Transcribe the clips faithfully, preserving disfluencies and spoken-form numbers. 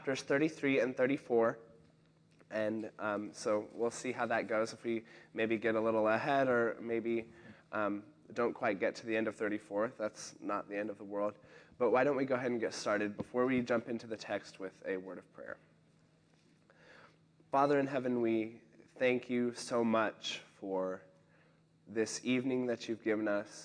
chapters thirty-three and thirty-four, and um, so we'll see how that goes. If we maybe get a little ahead or maybe um, don't quite get to the end of thirty-four, that's not the end of the world. But why don't we go ahead and get started before we jump into the text with a word of prayer. Father in heaven, we thank you so much for this evening that you've given us,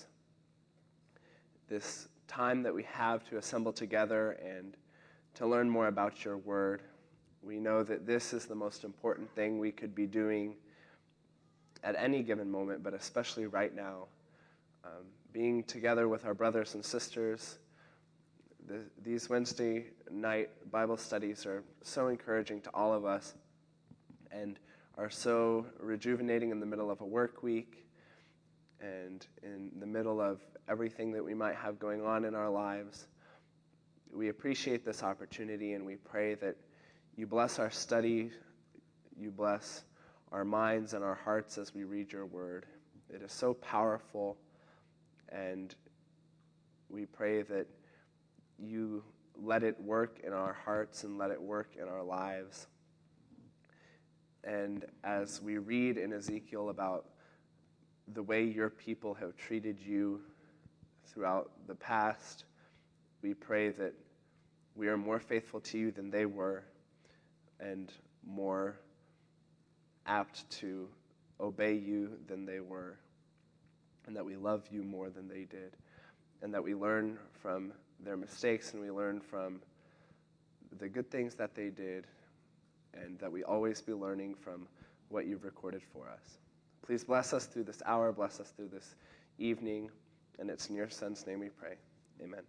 this time that we have to assemble together and to learn more about your word. We know that this is the most important thing we could be doing at any given moment, but especially right now. Um, being together with our brothers and sisters, the, these Wednesday night Bible studies are so encouraging to all of us and are so rejuvenating in the middle of a work week and in the middle of everything that we might have going on in our lives. We appreciate this opportunity, and we pray that you bless our study, you bless our minds and our hearts as we read your word. It is so powerful, and we pray that you let it work in our hearts and let it work in our lives. And as we read in Ezekiel about the way your people have treated you throughout the past, we pray that we are more faithful to you than they were and more apt to obey you than they were, and that we love you more than they did, and that we learn from their mistakes and we learn from the good things that they did, and that we always be learning from what you've recorded for us. Please bless us through this hour, bless us through this evening, and it's in your Son's name we pray. Amen.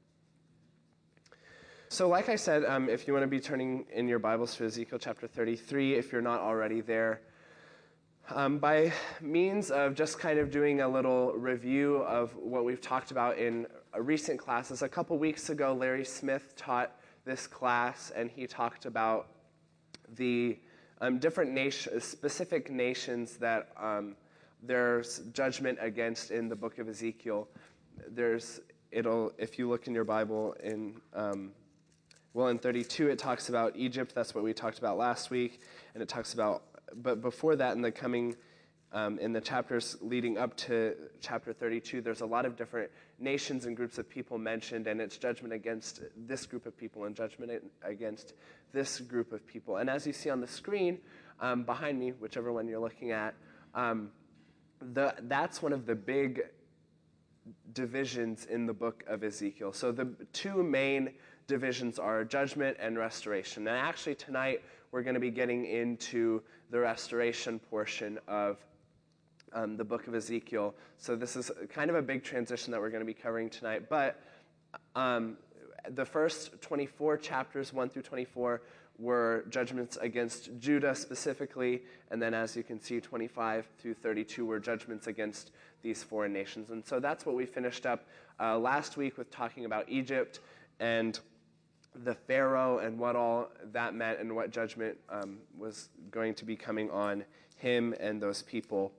So like I said, um, if you want to be turning in your Bibles to Ezekiel chapter thirty-three, if you're not already there, um, by means of just kind of doing a little review of what we've talked about in recent classes, a couple weeks ago, Larry Smith taught this class, and he talked about the um, different nation, specific nations that um, there's judgment against in the book of Ezekiel. There's, it'll, if you look in your Bible in, um, well, in thirty-two, it talks about Egypt. That's what we talked about last week. And it talks about, but before that, in the coming, um, in the chapters leading up to chapter thirty-two, there's a lot of different nations and groups of people mentioned, and it's judgment against this group of people and judgment against this group of people. And as you see on the screen um, behind me, whichever one you're looking at, um, the, that's one of the big divisions in the book of Ezekiel. So the two main divisions are judgment and restoration. And actually tonight we're going to be getting into the restoration portion of um, the book of Ezekiel. So this is kind of a big transition that we're going to be covering tonight. But um, the first twenty-four chapters, one through twenty-four, were judgments against Judah specifically. And then as you can see, twenty-five through thirty-two were judgments against these foreign nations. And so that's what we finished up uh, last week with talking about Egypt and the Pharaoh and what all that meant and what judgment um, was going to be coming on him and those people.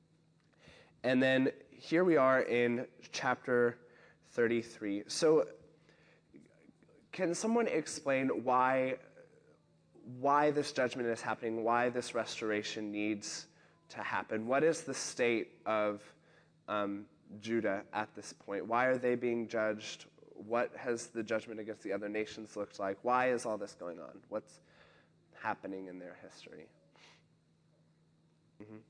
And then here we are in chapter thirty-three. So can someone explain why, why this judgment is happening, why this restoration needs to happen? What is the state of um, Judah at this point? Why are they being judged? What has the judgment against the other nations looked like? Why is all this going on? What's happening in their history? Mm-hmm.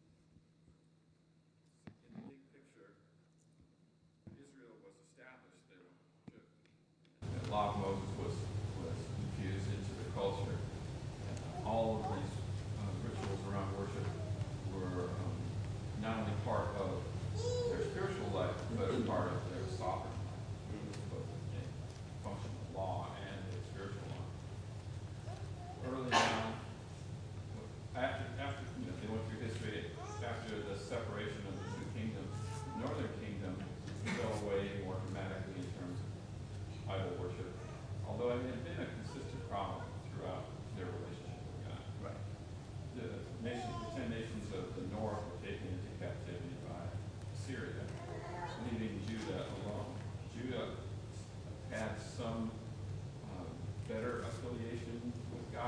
In the big picture, Israel was established there. The law of Moses was, was infused into the culture. And all of these uh, rituals around worship were um, not only part of their spiritual life, but a part of their sovereign life. Functional law and the spiritual law. Early on, after, after you know, they went through history, after the separation of the two kingdoms, the northern kingdom fell away more dramatically in terms of idol worship, although it had been a consistent problem throughout their relationship with God. Right. The, nation, the ten nations of the north were taken into captivity by Syria, leaving Judah alone. Judah had some uh, better affiliation with God.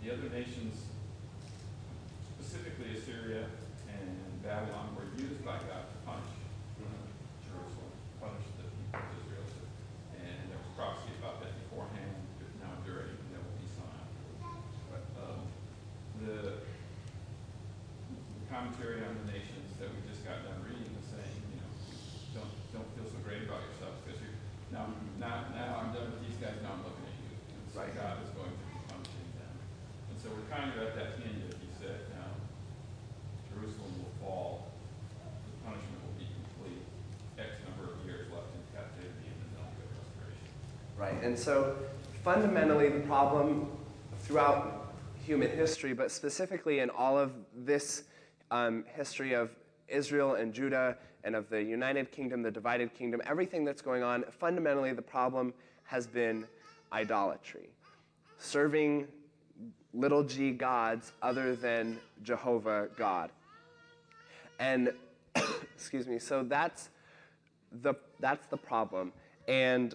the other nations, specifically Assyria and Babylon, were used by God to punish uh, Jerusalem, punish the people of Israel. And there was prophecy about that beforehand, but now during, there will be some afterwards. But um, the, the commentary on the nations that we just got done reading is saying, you know, don't don't feel so great about yourself because you now now now I'm done with these guys. Now I'm looking at you. And so Right. God is going to be punishing them. And so we're kind of at that end that He said, now Jerusalem will fall. The punishment will be complete. X number of years left in captivity, and then there'll be a restoration. Right, and so fundamentally the problem throughout human history, but specifically in all of this um, history of Israel and Judah and of the United Kingdom, the divided kingdom, everything that's going on, fundamentally the problem has been idolatry. Serving little g gods other than Jehovah God. And, excuse me, so that's the, that's the problem. And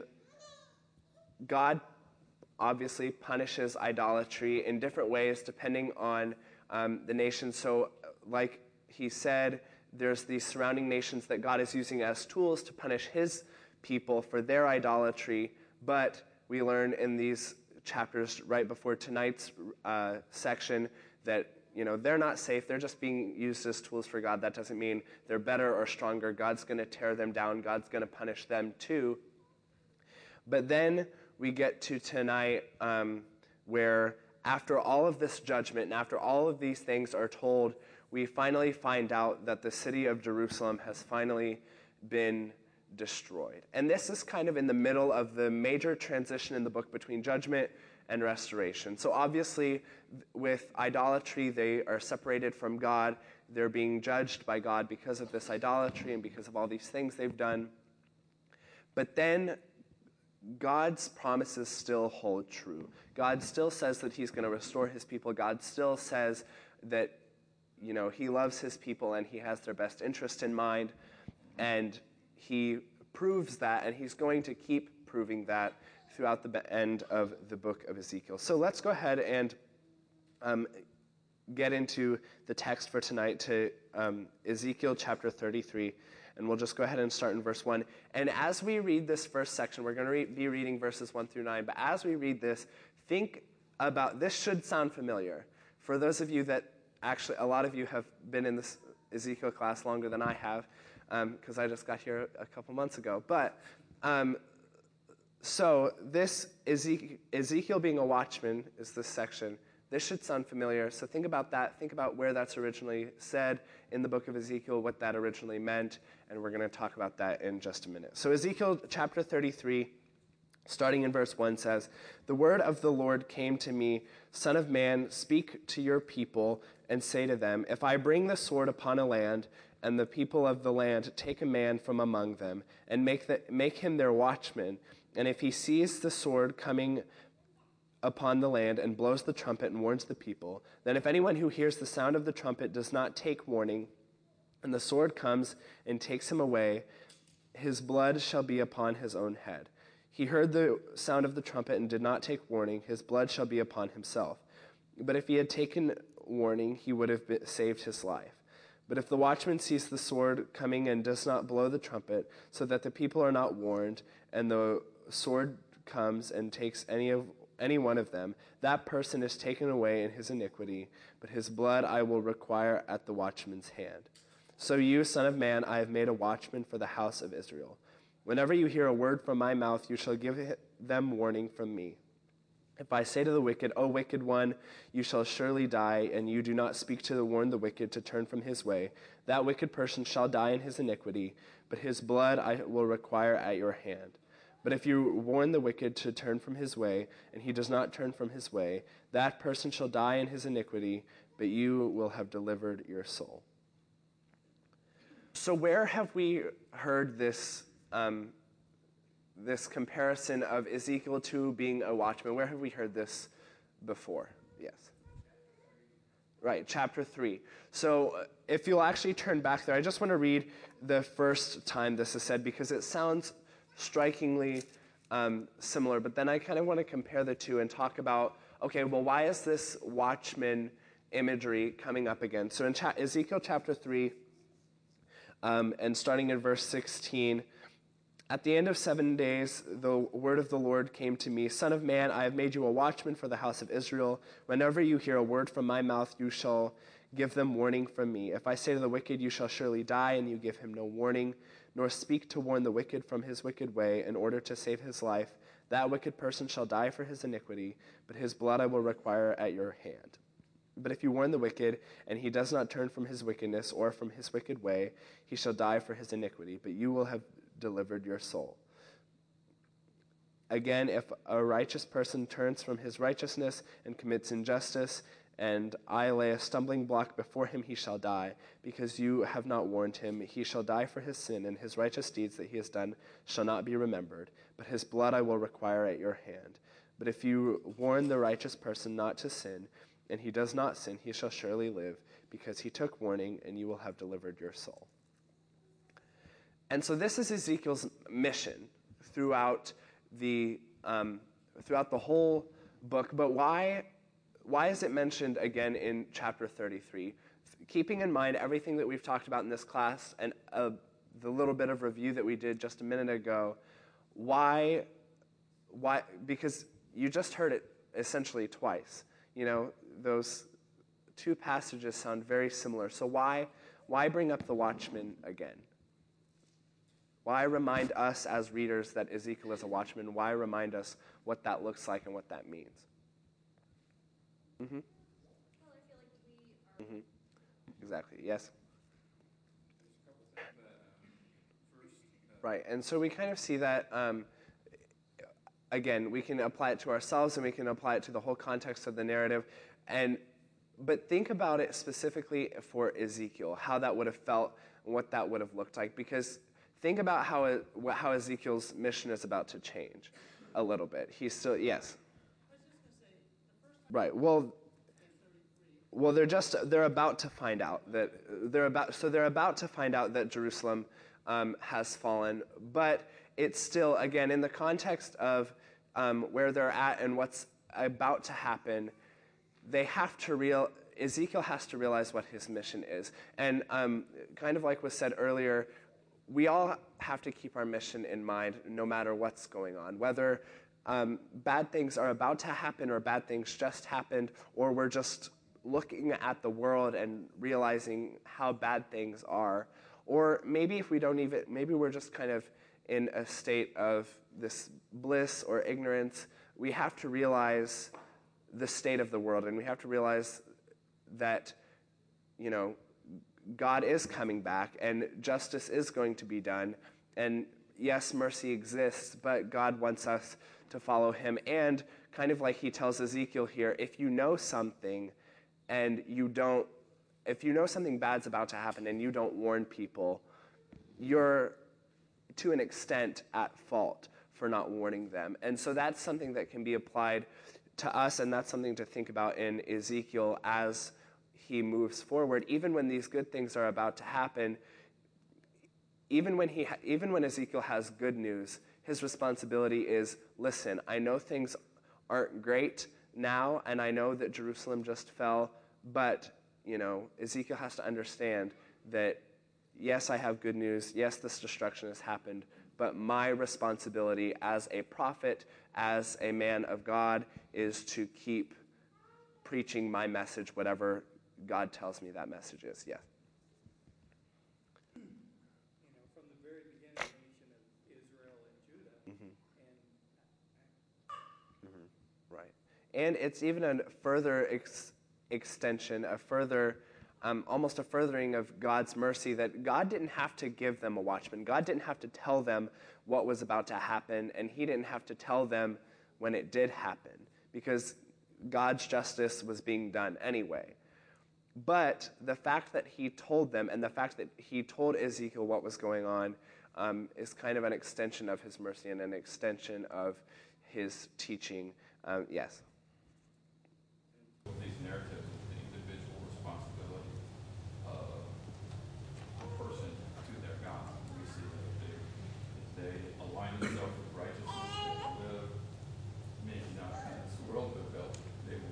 God obviously punishes idolatry in different ways depending on um, the nation. So like he said, there's these surrounding nations that God is using as tools to punish his people for their idolatry, but we learn in these chapters right before tonight's uh, section that you know they're not safe. They're just being used as tools for God. That doesn't mean they're better or stronger. God's going to tear them down. God's going to punish them too. But then we get to tonight um, where after all of this judgment and after all of these things are told, we finally find out that the city of Jerusalem has finally been destroyed. And this is kind of in the middle of the major transition in the book between judgment and restoration. So obviously, with idolatry, they are separated from God. They're being judged by God because of this idolatry and because of all these things they've done. But then God's promises still hold true. God still says that he's going to restore his people. God still says that, you know, he loves his people and he has their best interest in mind. And he proves that, and he's going to keep proving that throughout the end of the book of Ezekiel. So let's go ahead and um, get into the text for tonight to um, Ezekiel chapter thirty-three. And we'll just go ahead and start in verse one. And as we read this first section, we're going to re- be reading verses one through nine. But as we read this, think about, this should sound familiar. For those of you that actually, a lot of you have been in this Ezekiel class longer than I have, because um, I just got here a couple months ago. But, um, so this Ezekiel, Ezekiel being a watchman is this section. This should sound familiar, so think about that. Think about where that's originally said in the book of Ezekiel, what that originally meant, and we're going to talk about that in just a minute. So Ezekiel chapter thirty-three, starting in verse one, says, "The word of the Lord came to me, Son of man, speak to your people and say to them, if I bring the sword upon a land, and the people of the land take a man from among them, and make, the, make him their watchman, and if he sees the sword coming upon the land and blows the trumpet and warns the people, then if anyone who hears the sound of the trumpet does not take warning, and the sword comes and takes him away, his blood shall be upon his own head. He heard the sound of the trumpet and did not take warning, his blood shall be upon himself. But if he had taken warning, he would have been, saved his life. But if the watchman sees the sword coming and does not blow the trumpet, so that the people are not warned, and the sword comes and takes any of any one of them, that person is taken away in his iniquity, but his blood I will require at the watchman's hand. So you, son of man, I have made a watchman for the house of Israel. Whenever you hear a word from my mouth, you shall give them warning from me. If I say to the wicked, O wicked one, you shall surely die, and you do not speak to warn the wicked to turn from his way, that wicked person shall die in his iniquity, but his blood I will require at your hand. But if you warn the wicked to turn from his way, and he does not turn from his way, that person shall die in his iniquity, but you will have delivered your soul." So where have we heard this um, this comparison of Ezekiel two being a watchman? Where have we heard this before? Yes. Right, chapter three. So uh, if you'll actually turn back there, I just want to read the first time this is said because it sounds strikingly um, similar, but then I kind of want to compare the two and talk about okay, well, why is this watchman imagery coming up again? So in cha- Ezekiel chapter three, um, and starting in verse sixteen, at the end of seven days, the word of the Lord came to me, Son of man, I have made you a watchman for the house of Israel. Whenever you hear a word from my mouth, you shall give them warning from me. If I say to the wicked, you shall surely die, and you give him no warning, nor speak to warn the wicked from his wicked way in order to save his life, that wicked person shall die for his iniquity, but his blood I will require at your hand. But if you warn the wicked, and he does not turn from his wickedness or from his wicked way, he shall die for his iniquity, but you will have delivered your soul. Again, if a righteous person turns from his righteousness and commits injustice, and I lay a stumbling block before him, he shall die. Because you have not warned him, he shall die for his sin, and his righteous deeds that he has done shall not be remembered. But his blood I will require at your hand. But if you warn the righteous person not to sin, and he does not sin, he shall surely live, because he took warning, and you will have delivered your soul. And so this is Ezekiel's mission throughout the um, throughout the whole book. But why why is it mentioned again in chapter thirty-three? Keeping in mind everything that we've talked about in this class and uh, the little bit of review that we did just a minute ago, why why because you just heard it essentially twice. You know, those two passages sound very similar. So why why bring up the watchman again? Why remind us as readers that Ezekiel is a watchman? Why remind us what that looks like and what that means? Mm-hmm. Well, I feel like we are... Mm-hmm. Exactly, yes. Right, and so we kind of see that, um, again, we can apply it to ourselves and we can apply it to the whole context of the narrative. And but think about it specifically for Ezekiel, how that would have felt and what that would have looked like. Because think about how it, how Ezekiel's mission is about to change a little bit. He's still, yes. Right. Well, well, they're just they're about to find out that they're about so they're about to find out that Jerusalem um, has fallen. But it's still, again, in the context of um, where they're at and what's about to happen, they have to real Ezekiel has to realize what his mission is. And um, kind of like was said earlier, we all have to keep our mission in mind no matter what's going on, whether um, bad things are about to happen or bad things just happened, or we're just looking at the world and realizing how bad things are. Or maybe if we don't even, maybe we're just kind of in a state of this bliss or ignorance. We have to realize the state of the world, and we have to realize that, you know, God is coming back, and justice is going to be done. And yes, mercy exists, but God wants us to follow him. And kind of like he tells Ezekiel here, if you know something and you don't, if you know something bad's about to happen and you don't warn people, you're to an extent at fault for not warning them. And so that's something that can be applied to us, and that's something to think about in Ezekiel as he moves forward. Even when these good things are about to happen, even when he, ha- even when Ezekiel has good news, his responsibility is, listen, I know things aren't great now, and I know that Jerusalem just fell, but, you know, Ezekiel has to understand that, yes, I have good news, yes, this destruction has happened, but my responsibility as a prophet, as a man of God, is to keep preaching my message, whatever God tells me that message is. Yes. You know, from the very beginning, the nation of Israel and Judah, Mm-hmm. and Mm-hmm. Right. And it's even a further ex- extension, a further, um, almost a furthering of God's mercy, that God didn't have to give them a watchman. God didn't have to tell them what was about to happen, and he didn't have to tell them when it did happen, because God's justice was being done anyway. But the fact that he told them, and the fact that he told Ezekiel what was going on, um, is kind of an extension of his mercy and an extension of his teaching. Um, yes? With these narratives is the individual responsibility of a person to their God. We see that if they, if they align themselves with righteousness, they will live, maybe not as the world would build, they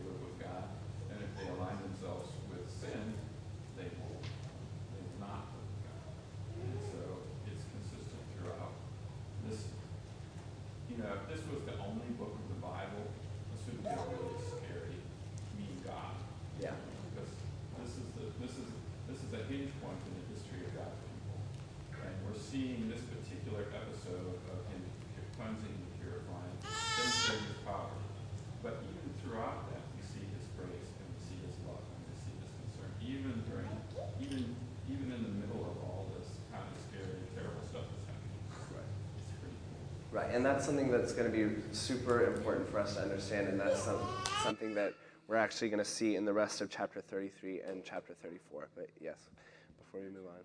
episode of him cleansing and purifying, demonstrating his power. But even throughout that, we see his grace and we see his love and we see his concern. Even during, even even in the middle of all this kind of scary, terrible stuff that's happening. Right. It's pretty cool. Right, and that's something that's going to be super important for us to understand, and that's some, something that we're actually going to see in the rest of chapter thirty-three and chapter thirty-four. But yes, before we move on.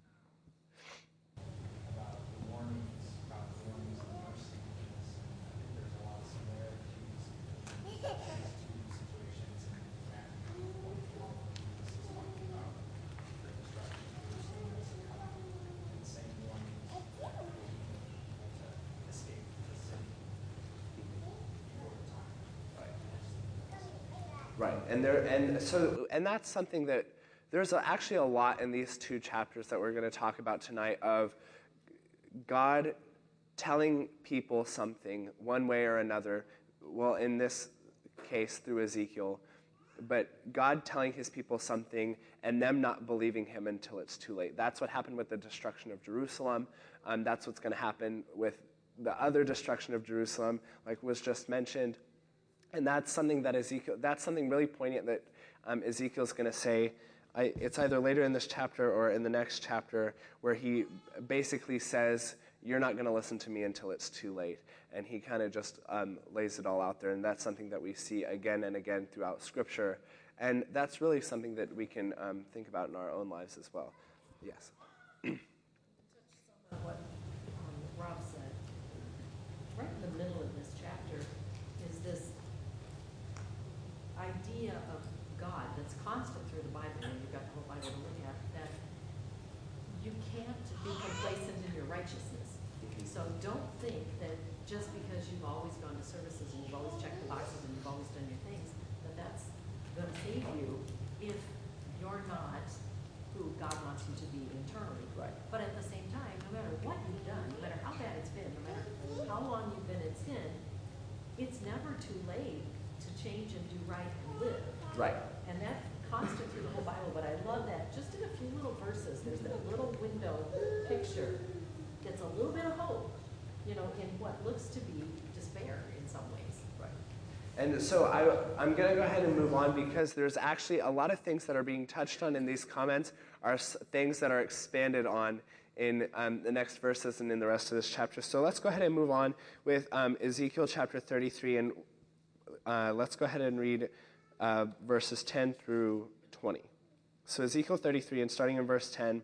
About the warnings, about the warnings and mercy. I think there's a lot of similarities between these two situations in Matthew twenty-four. This is talking about the destruction of Jerusalem that's coming, and the same warnings for people to escape the city before the time. Right, and there, and so, and that's something that there's a, actually a lot in these two chapters that we're going to talk about tonight of God telling people something one way or another. Well, in this case through Ezekiel, but God telling his people something and them not believing him until it's too late. That's what happened with the destruction of Jerusalem. Um, that's what's going to happen with the other destruction of Jerusalem, like was just mentioned. And that's something that Ezekiel, that's something really poignant that um, Ezekiel's going to say. I, it's either later in this chapter or in the next chapter where he basically says, you're not going to listen to me until it's too late. And he kind of just um, lays it all out there. And that's something that we see again and again throughout Scripture. And that's really something that we can um, think about in our own lives as well. Yes. touch some of what um, Rob said. Right in the middle of this chapter is this idea of God that's constant through the Bible, and you've got the whole Bible to look at, that you can't be complacent in your righteousness. So don't think that just because you've always gone to services and you've always checked the boxes and you've always done your things, that that's going to save you if you're not who God wants you to be internally. Right. But at the same time, no matter what you've done, no matter how bad it's been, no matter how long you've been in sin, it's never too late to change and do right and live. Right. And that's constant through the whole Bible, but I love that just in a few little verses, there's that little window picture that's a little bit of hope, you know, in what looks to be despair in some ways. Right. And so I, I'm going to go ahead and move on because there's actually a lot of things that are being touched on in these comments are s- things that are expanded on in um, the next verses and in the rest of this chapter. So let's go ahead and move on with um, Ezekiel chapter thirty-three, and uh, let's go ahead and read uh, verses ten through twenty. So Ezekiel thirty-three, and starting in verse ten,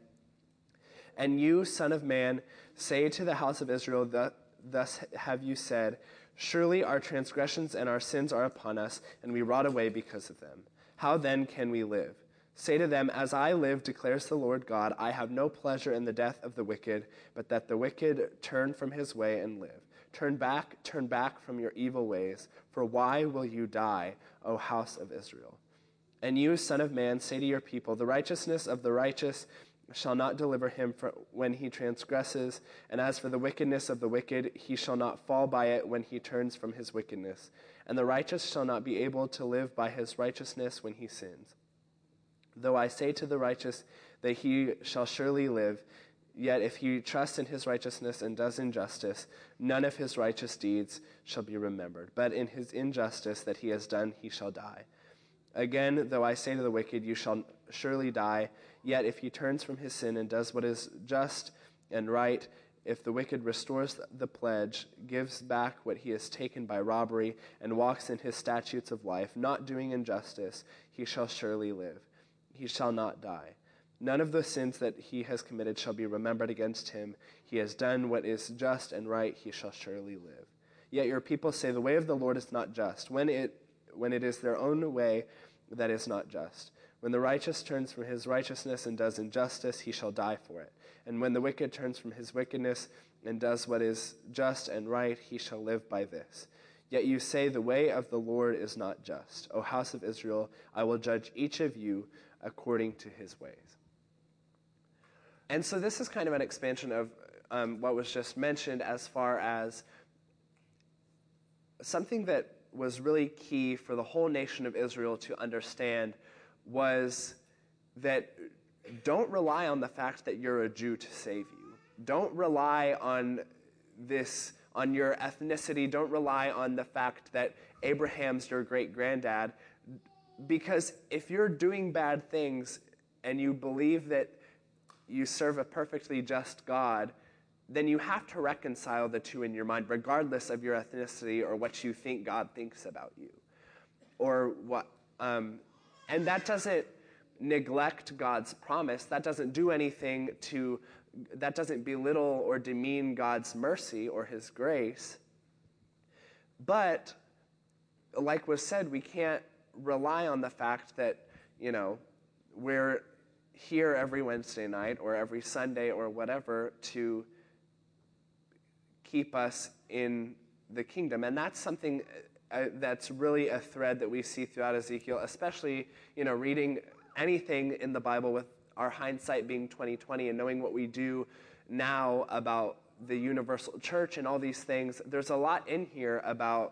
"And you, son of man, say to the house of Israel, thus have you said, surely our transgressions and our sins are upon us, and we rot away because of them. How then can we live? Say to them, as I live, declares the Lord God, I have no pleasure in the death of the wicked, but that the wicked turn from his way and live. Turn back, turn back from your evil ways, for why will you die, O house of Israel? And you, son of man, say to your people, the righteousness of the righteous shall not deliver him when he transgresses, and as for the wickedness of the wicked, he shall not fall by it when he turns from his wickedness. And the righteous shall not be able to live by his righteousness when he sins. Though I say to the righteous that he shall surely live, yet if he trusts in his righteousness and does injustice, none of his righteous deeds shall be remembered. But in his injustice that he has done, he shall die. Again, though I say to the wicked, you shall surely die, yet if he turns from his sin and does what is just and right, if the wicked restores the pledge, gives back what he has taken by robbery, and walks in his statutes of life, not doing injustice, he shall surely live. He shall not die. None of the sins that he has committed shall be remembered against him. He has done what is just and right, he shall surely live. Yet your people say, the way of the Lord is not just, when it when it is their own way that is not just. When the righteous turns from his righteousness and does injustice, he shall die for it. And when the wicked turns from his wickedness and does what is just and right, he shall live by this. Yet you say, the way of the Lord is not just. O house of Israel, I will judge each of you according to his ways." And so this is kind of an expansion of um, what was just mentioned as far as something that was really key for the whole nation of Israel to understand was that don't rely on the fact that you're a Jew to save you. Don't rely on this on your ethnicity. Don't rely on the fact that Abraham's your great-granddad, because if you're doing bad things and you believe that you serve a perfectly just God, then you have to reconcile the two in your mind, regardless of your ethnicity or what you think God thinks about you, or what. Um, and that doesn't neglect God's promise. That doesn't do anything to. That doesn't belittle or demean God's mercy or His grace. But, like was said, we can't rely on the fact that, you know, we're here every Wednesday night or every Sunday or whatever to keep us in the kingdom. And that's something uh, that's really a thread that we see throughout Ezekiel, especially, you know, reading anything in the Bible with our hindsight being twenty twenty and knowing what we do now about the universal church and all these things. There's a lot in here about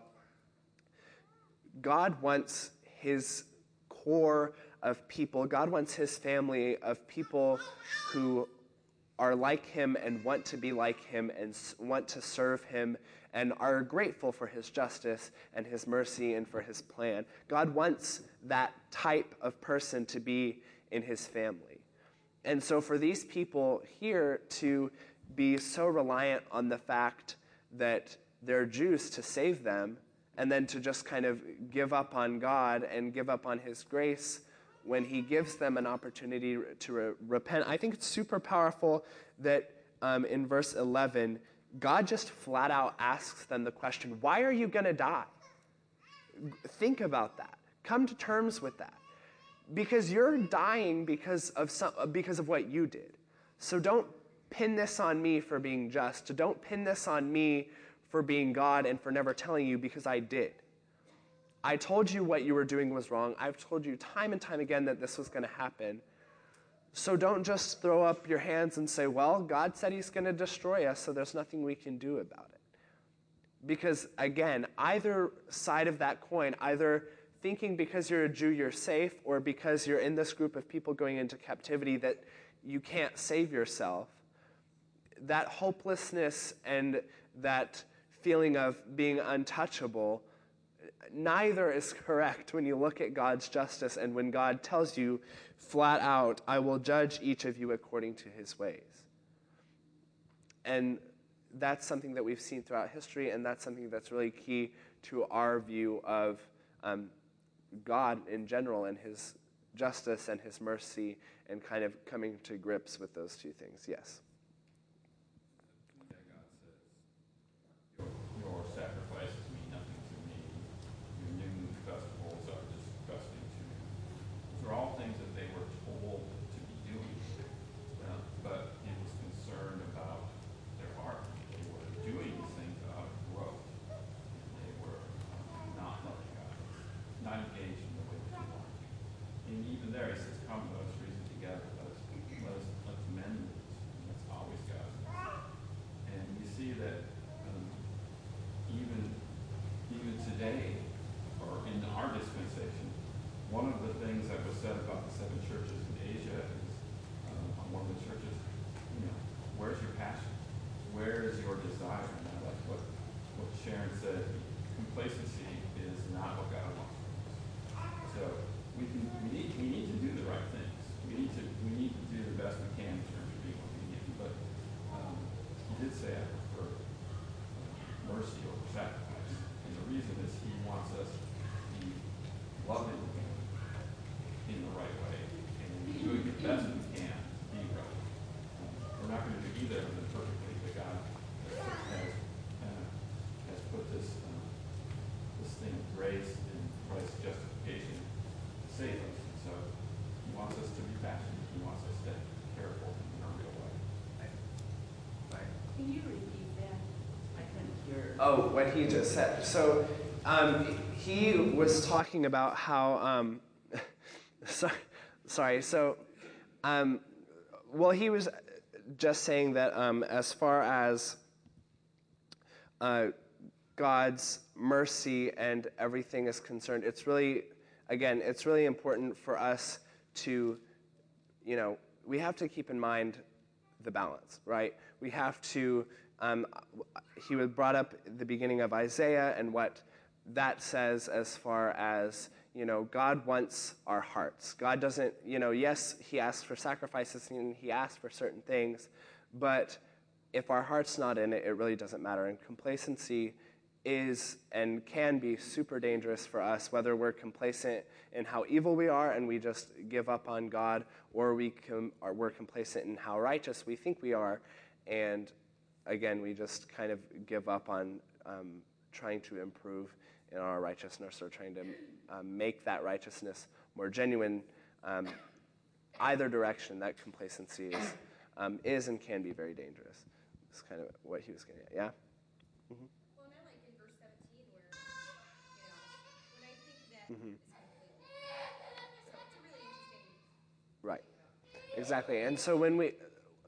God wants His core of people. God wants His family of people who are like Him and want to be like Him and want to serve Him and are grateful for His justice and His mercy and for His plan. God wants that type of person to be in His family. And so for these people here to be so reliant on the fact that they're Jews to save them, and then to just kind of give up on God and give up on His grace when He gives them an opportunity to re- repent. I think it's super powerful that um, in verse eleven, God just flat out asks them the question, why are you going to die? Think about that. Come to terms with that. Because you're dying because of some, because of what you did. So don't pin this on me for being just. Don't pin this on me for being God and for never telling you, because I did. I told you what you were doing was wrong. I've told you time and time again that this was going to happen. So don't just throw up your hands and say, well, God said He's going to destroy us, so there's nothing we can do about it. Because, again, either side of that coin, either thinking because you're a Jew you're safe, or because you're in this group of people going into captivity that you can't save yourself, that hopelessness and that feeling of being untouchable, neither is correct when you look at God's justice and when God tells you flat out, I will judge each of you according to His ways. And that's something that we've seen throughout history, and that's something that's really key to our view of um, God in general and His justice and His mercy, and kind of coming to grips with those two things. Yes? That God says, your, your sacrifices mean nothing to me. Your new moon festivals are disgusting to me. Those are all things that they were told to be doing, uh, but He was concerned about their heart. They were doing these things out of growth. They were um, not loving God, not engaged in the way that He wanted to. And even there, He says, come, let us reason together. Let us, let us, let's mend this. And that's always God's concern. And we see that um, even, even today, or in our dispensation, one of the things that was said about the seven churches in Asia is, um, on one of the churches, you know, where's your passion? Where is your desire? And I like what, what Sharon said, complacency is not what God wants from us. So we can we need we need to do the right things. We need to we need to do the best we can in terms of being obedient. But um, He did say I prefer uh, mercy over sacrifice, and the reason is He wants us to be loving Him in the right way and doing the best we can to be right. Um, we're not going to do either of them perfectly, but God has uh, has put this um, this thing of grace and Christ's justification to save us. And so He wants us to be passionate. He wants us to care for Him in a real way. Can you repeat that? I couldn't hear. Oh, what he just said. So um, he was talking about how, um, so, sorry, so, um, well, he was just saying that um, as far as uh, God's mercy and everything is concerned, it's really, again, it's really important for us to, you know, we have to keep in mind the balance, right? We have to, um, he was brought up at the beginning of Isaiah and what that says as far as, you know, God wants our hearts. God doesn't, you know, yes, he asks for sacrifices and he asks for certain things, but if our heart's not in it, it really doesn't matter. And complacency is and can be super dangerous for us, whether we're complacent in how evil we are and we just give up on God, or we com- or we're complacent in how righteous we think we are, and again, we just kind of give up on um, trying to improve in our righteousness or trying to um, make that righteousness more genuine. Um, either direction, that complacency is, um, is and can be very dangerous. That's kind of what he was getting at, yeah? Mm-hmm. Well, and I like in verse seventeen where, you know, when I think that Mm-hmm. it's completely, so it's a really interesting. Right, exactly. And so when we,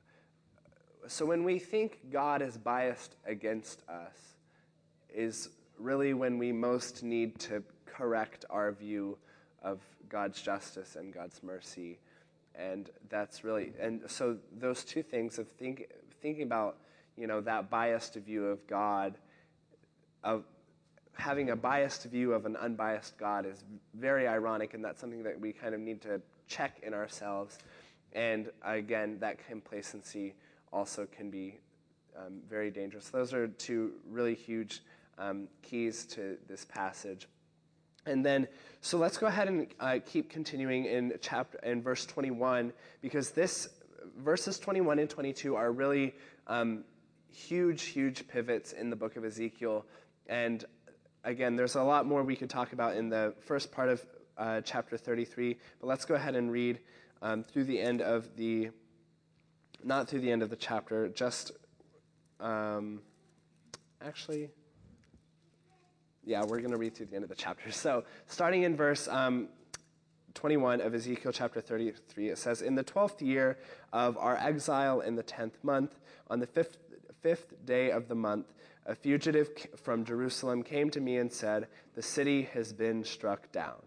so when we think God is biased against us, is really when we most need to correct our view of God's justice and God's mercy. And that's really, and so those two things of think, thinking about, you know, that biased view of God, of having a biased view of an unbiased God is very ironic, and that's something that we kind of need to check in ourselves. And again, that complacency also can be um, very dangerous. Those are two really huge um, keys to this passage. And then, so let's go ahead and uh, keep continuing in chapter in verse twenty-one, because this verses twenty-one and twenty-two are really um, huge, huge pivots in the book of Ezekiel. And again, there's a lot more we could talk about in the first part of uh, chapter thirty-three, but let's go ahead and read um, through the end of the, not through the end of the chapter, just, um, actually, yeah, we're going to read through the end of the chapter. So starting in verse um, twenty-one of Ezekiel chapter thirty-three, it says, "In the twelfth year of our exile, in the tenth month, on the fifth, fifth day of the month, a fugitive from Jerusalem came to me and said, 'The city has been struck down.'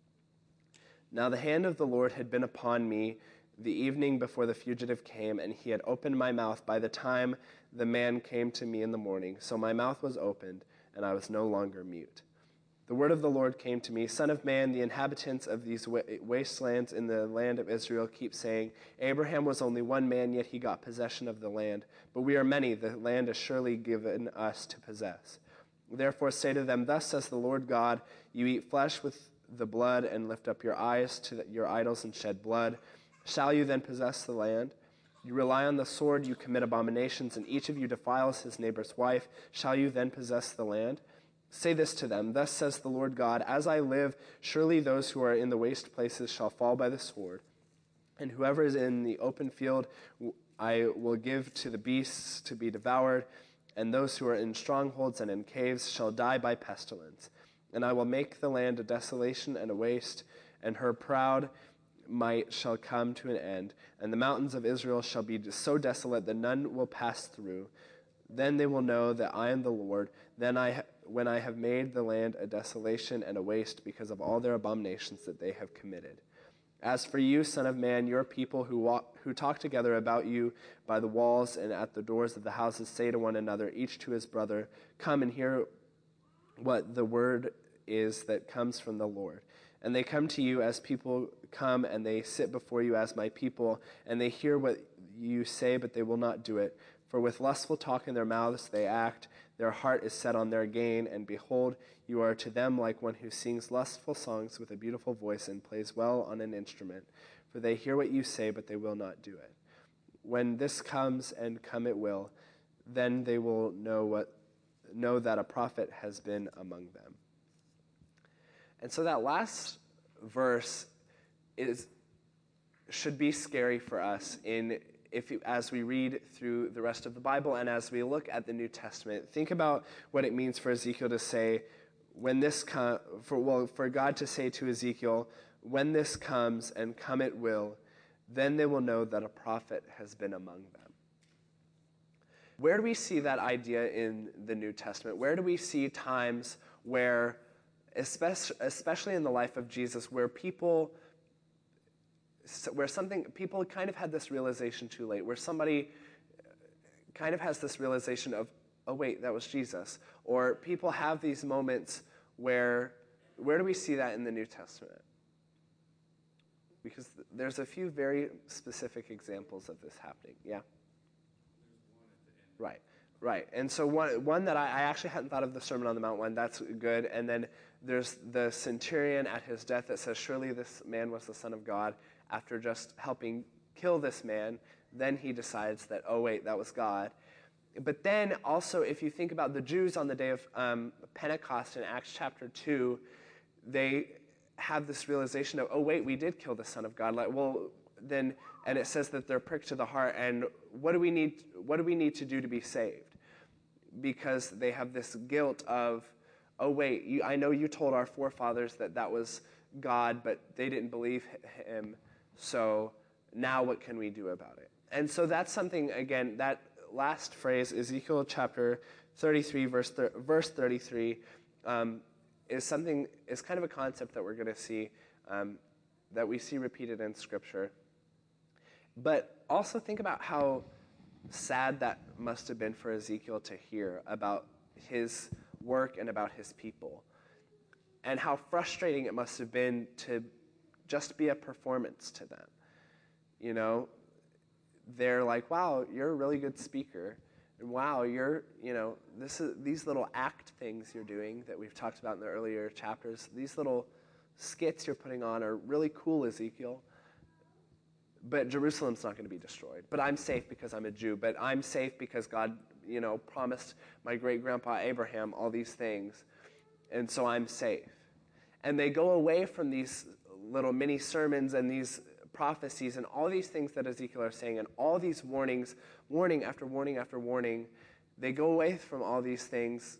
Now the hand of the Lord had been upon me the evening before the fugitive came, and he had opened my mouth by the time the man came to me in the morning. So my mouth was opened, and I was no longer mute. The word of the Lord came to me, 'Son of man, the inhabitants of these wastelands in the land of Israel keep saying, Abraham was only one man, yet he got possession of the land. But we are many, the land is surely given us to possess. Therefore say to them, Thus says the Lord God, you eat flesh with the blood and lift up your eyes to your idols and shed blood. Shall you then possess the land? You rely on the sword, you commit abominations, and each of you defiles his neighbor's wife. Shall you then possess the land? Say this to them, Thus says the Lord God, As I live, surely those who are in the waste places shall fall by the sword, and whoever is in the open field I will give to the beasts to be devoured, and those who are in strongholds and in caves shall die by pestilence. And I will make the land a desolation and a waste, and her proud might shall come to an end, and the mountains of Israel shall be so desolate that none will pass through. Then they will know that I am the Lord, then I, when I have made the land a desolation and a waste because of all their abominations that they have committed. As for you, son of man, your people who walk, who talk together about you by the walls and at the doors of the houses say to one another, each to his brother, Come and hear what the word is that comes from the Lord. And they come to you as people come, and they sit before you as my people, and they hear what you say, but they will not do it. For with lustful talk in their mouths they act, their heart is set on their gain, and behold, you are to them like one who sings lustful songs with a beautiful voice and plays well on an instrument. For they hear what you say, but they will not do it. When this comes, and come it will, then they will know what know that a prophet has been among them. And so that last verse is should be scary for us in if you, as we read through the rest of the Bible and as we look at the New Testament. Think about what it means for Ezekiel to say, when this com- for well for God to say to Ezekiel, when this comes, and come it will, then they will know that a prophet has been among them. Where do we see that idea in the New Testament? Where do we see times where, especially in the life of Jesus, where people where something, people kind of had this realization too late, where somebody kind of has this realization of, oh wait, that was Jesus. Or people have these moments where, where do we see that in the New Testament? Because there's a few very specific examples of this happening. Yeah? Right, right. And so one, one that I, I actually hadn't thought of, the Sermon on the Mount one, that's good. And then there's the centurion at his death that says, surely this man was the Son of God. After just helping kill this man, then he decides that, oh wait, that was God. But then also, if you think about the Jews on the day of um, Pentecost in Acts chapter two, they have this realization of, oh wait, we did kill the Son of God. Like, well, then, and it says that they're pricked to the heart. And what do we need? What do we need to do to be saved? Because they have this guilt of, oh wait, you, I know you told our forefathers that that was God, but they didn't believe him. So now what can we do about it? And so that's something, again, that last phrase, Ezekiel chapter thirty-three, verse, thir- verse thirty-three, um, is something, is kind of a concept that we're going to see, um, that we see repeated in Scripture. But also think about how sad that must have been for Ezekiel to hear about his work and about his people. And how frustrating it must have been to just be a performance to them. You know, they're like, wow, you're a really good speaker. And wow, you're, you know, this is these little act things you're doing that we've talked about in the earlier chapters, these little skits you're putting on are really cool, Ezekiel. But Jerusalem's not going to be destroyed. But I'm safe because I'm a Jew. But I'm safe because God, you know, promised my great-grandpa Abraham all these things. And so I'm safe. And they go away from these little mini sermons and these prophecies and all these things that Ezekiel are saying and all these warnings, warning after warning after warning. They go away from all these things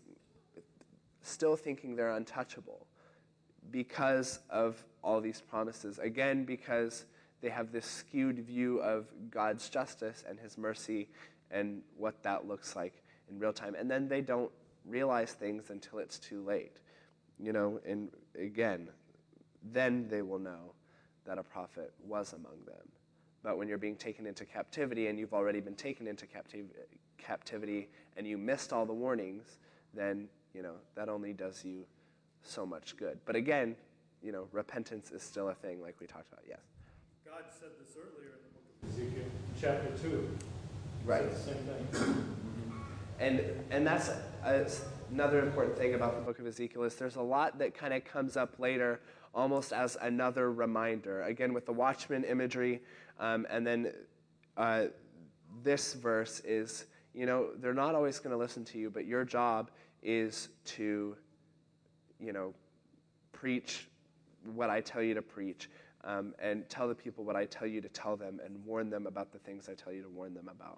still thinking they're untouchable because of all these promises. Again, because they have this skewed view of God's justice and his mercy and what that looks like in real time. And then they don't realize things until it's too late. You know, and again, then they will know that a prophet was among them. But when you're being taken into captivity and you've already been taken into captiv- captivity and you missed all the warnings, then, you know, that only does you so much good. But again, you know, repentance is still a thing like we talked about, yes. God said this earlier in the book of Ezekiel, chapter two. Right. He said the same thing. And and that's uh, another important thing about the book of Ezekiel is there's a lot that kind of comes up later almost as another reminder. Again, with the watchman imagery, um, and then uh, this verse is, you know, they're not always going to listen to you, but your job is to, you know, preach what I tell you to preach, um, and tell the people what I tell you to tell them, and warn them about the things I tell you to warn them about.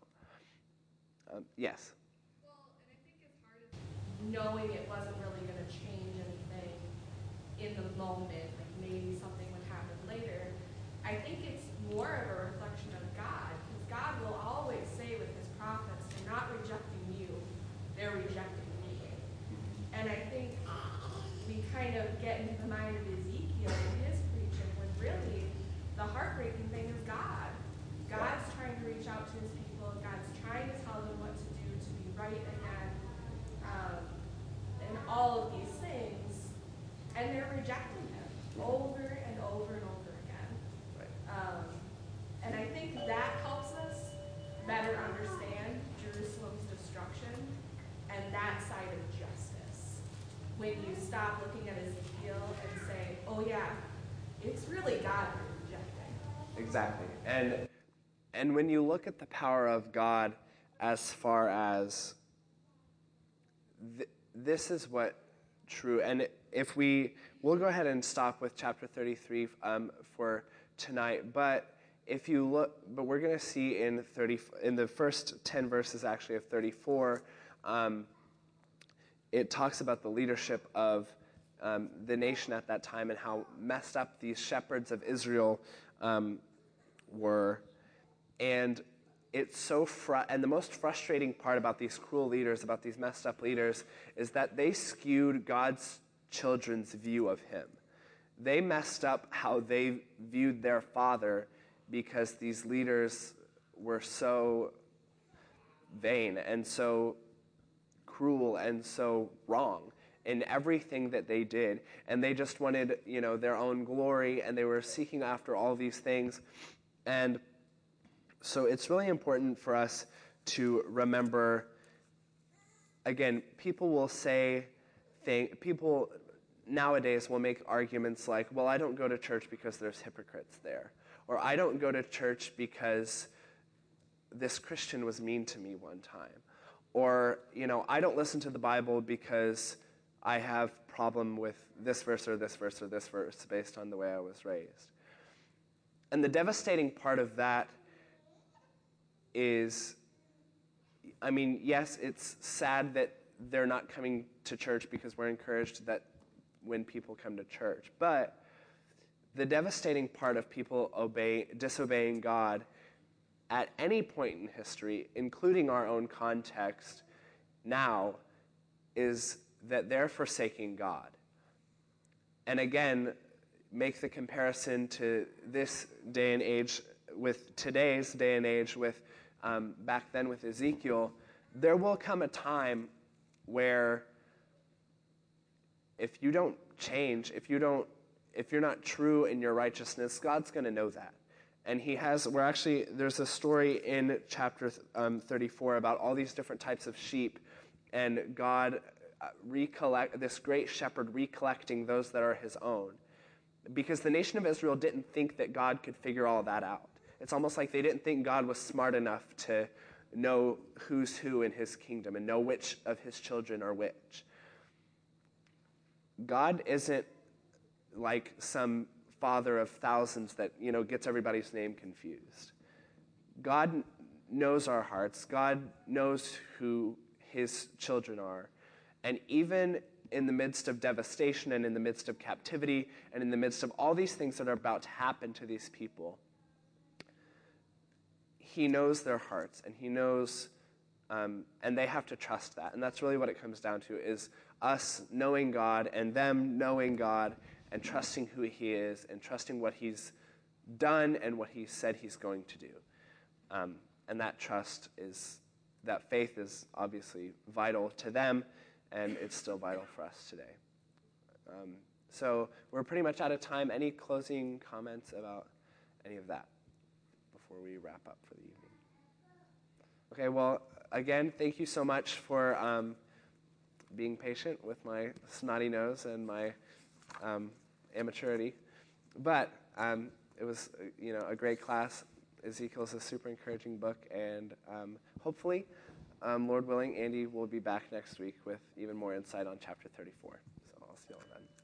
Um, yes? Well, and I think it's hard knowing it wasn't really going to change anything in the moment, like maybe something would happen later. I think it's more of a reflection of God, because God will always say with his prophets, they're not rejecting you, they're rejecting me. And I think we kind of get into the mind of Ezekiel and his preaching when really the heartbreaking thing is God. God's trying to reach out to his people. God's trying to tell them what to do to be right again, um, and all of these things, and they're rejecting him over and over and over again. Right. Um, and I think that helps us better understand Jerusalem's destruction and that side of justice. When you stop looking at Ezekiel and say, oh yeah, it's really God we're rejecting. Exactly. And and when you look at the power of God as far as th- this is what true, and if we, we'll go ahead and stop with chapter thirty-three um, for tonight, but if you look, but we're going to see in thirty, in the first ten verses actually of thirty-four, um, it talks about the leadership of um, the nation at that time and how messed up these shepherds of Israel um, were. And it's so fr- and the most frustrating part about these cruel leaders, about these messed up leaders, is that they skewed God's children's view of him. They messed up how they viewed their father because these leaders were so vain and so cruel and so wrong in everything that they did. And they just wanted, you know, their own glory, and they were seeking after all these things. And so it's really important for us to remember, again, people will say, thing, people nowadays will make arguments like, well, I don't go to church because there's hypocrites there. Or I don't go to church because this Christian was mean to me one time. Or, you know, I don't listen to the Bible because I have problem with this verse or this verse or this verse based on the way I was raised. And the devastating part of that is, I mean, yes, it's sad that they're not coming to church because we're encouraged that when people come to church. But the devastating part of people obey, disobeying God at any point in history, including our own context now, is that they're forsaking God. And again, make the comparison to this day and age with today's day and age with um, back then with Ezekiel. There will come a time where if you don't change, if you don't, if you're not true in your righteousness, God's going to know that. And he has, we're actually, there's a story in chapter um, thirty-four about all these different types of sheep, and God uh, recollect, this great shepherd recollecting those that are his own. Because the nation of Israel didn't think that God could figure all that out. It's almost like they didn't think God was smart enough to know who's who in his kingdom and know which of his children are which. God isn't like some father of thousands that, you know, gets everybody's name confused. God knows our hearts. God knows who his children are. And even in the midst of devastation and in the midst of captivity and in the midst of all these things that are about to happen to these people, he knows their hearts, and he knows, um, and they have to trust that. And that's really what it comes down to, is us knowing God and them knowing God and trusting who he is and trusting what he's done and what he said he's going to do. Um, and that trust is, that faith is obviously vital to them, and it's still vital for us today. Um, so we're pretty much out of time. Any closing comments about any of that before we wrap up for the evening? Okay, well, again, thank you so much for um, being patient with my snotty nose and my um, immaturity. But um, it was, you know, a great class. Ezekiel's a super encouraging book, and um, hopefully, um, Lord willing, Andy will be back next week with even more insight on chapter thirty-four. So I'll see you all then.